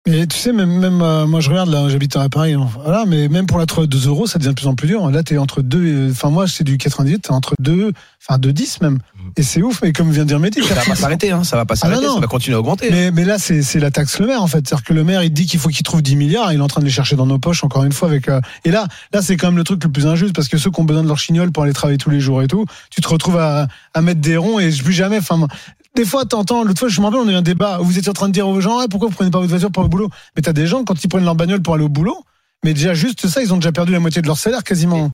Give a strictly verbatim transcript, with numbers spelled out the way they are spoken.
Mais tu sais, même, même euh, moi je regarde, là, j'habite à Paris, hein, voilà, mais même pour la trois deux euros, ça devient de plus en plus dur. Là, t'es entre deux, enfin, moi, c'est du quatre-vingt-dix, t'es entre deux, enfin, deux dix même. Et c'est ouf, mais comme vient de dire Mehdi, ça va pas s'arrêter, hein, ça va pas s'arrêter, ah non, non. ça va continuer à augmenter. Mais, mais là, c'est, c'est la taxe le maire, en fait. C'est-à-dire que le maire, il dit qu'il faut qu'il trouve dix milliards, il est en train de les chercher dans nos poches, encore une fois, avec, euh... et là, là, c'est quand même le truc le plus injuste, parce que ceux qui ont besoin de leur chignole pour aller travailler tous les jours et tout, tu te retrouves à, à mettre des ronds et plus jamais, enfin, des fois, t'entends, l'autre fois, je me rappelle, on a eu un débat où vous étiez en train de dire aux gens, ah, pourquoi vous prenez pas votre voiture pour le boulot? Mais t'as des gens, quand ils prennent leur bagnole pour aller au boulot, mais déjà, juste ça, ils ont déjà perdu la moitié de leur salaire, quasiment.